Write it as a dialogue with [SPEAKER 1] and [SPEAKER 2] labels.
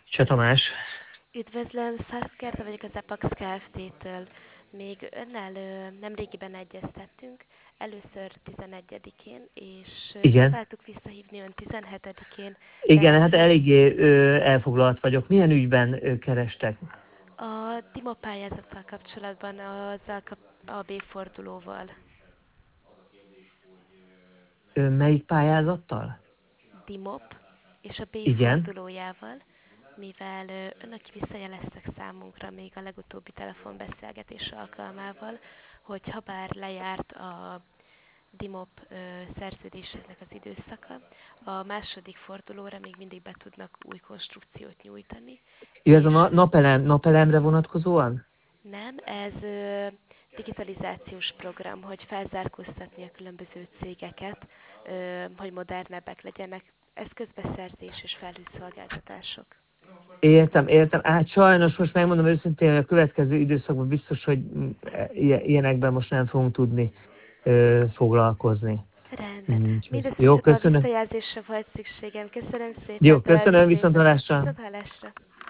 [SPEAKER 1] Cseh Tamás.
[SPEAKER 2] Üdvözlöm, Szász Gerda vagyok az Apax Kft-től. Még önnel nemrégiben egyeztettünk, először 11-én, és
[SPEAKER 1] Igen.
[SPEAKER 2] próbáltuk visszahívni ön 17-én,
[SPEAKER 1] Igen,
[SPEAKER 2] de
[SPEAKER 1] hát eléggé elfoglalt vagyok. Milyen ügyben kerestek?
[SPEAKER 2] a Dimo pályázattal kapcsolatban a B fordulóval.
[SPEAKER 1] Melyik pályázattal?
[SPEAKER 2] Dimop és a B
[SPEAKER 1] Igen.
[SPEAKER 2] fordulójával, mivel önök visszajeleztek számunkra még a legutóbbi telefonbeszélgetés alkalmával, hogy ha bár lejárt a Dimop szerződésének az időszaka, a második fordulóra még mindig be tudnak új konstrukciót nyújtani,
[SPEAKER 1] Jó, ez a
[SPEAKER 2] és
[SPEAKER 1] napelemre vonatkozóan?
[SPEAKER 2] nem, ez digitalizációs program, hogy felzárkóztatni a különböző cégeket, hogy modernebbek legyenek, eszközbeszerzés és felhőszolgáltatások.
[SPEAKER 1] Értem. Hát sajnos most megmondom őszintén, hogy a következő időszakban biztos, hogy ilyenekben most nem fogunk tudni foglalkozni.
[SPEAKER 2] Rendben. Mindössze
[SPEAKER 1] Jó,
[SPEAKER 2] csak a
[SPEAKER 1] köszönöm.
[SPEAKER 2] visszajelzésre volt szükségem. Köszönöm szépen,
[SPEAKER 1] Jó,
[SPEAKER 2] további
[SPEAKER 1] köszönöm,
[SPEAKER 2] szép napot.
[SPEAKER 1] viszontlátásra.
[SPEAKER 2] Viszont hallásra.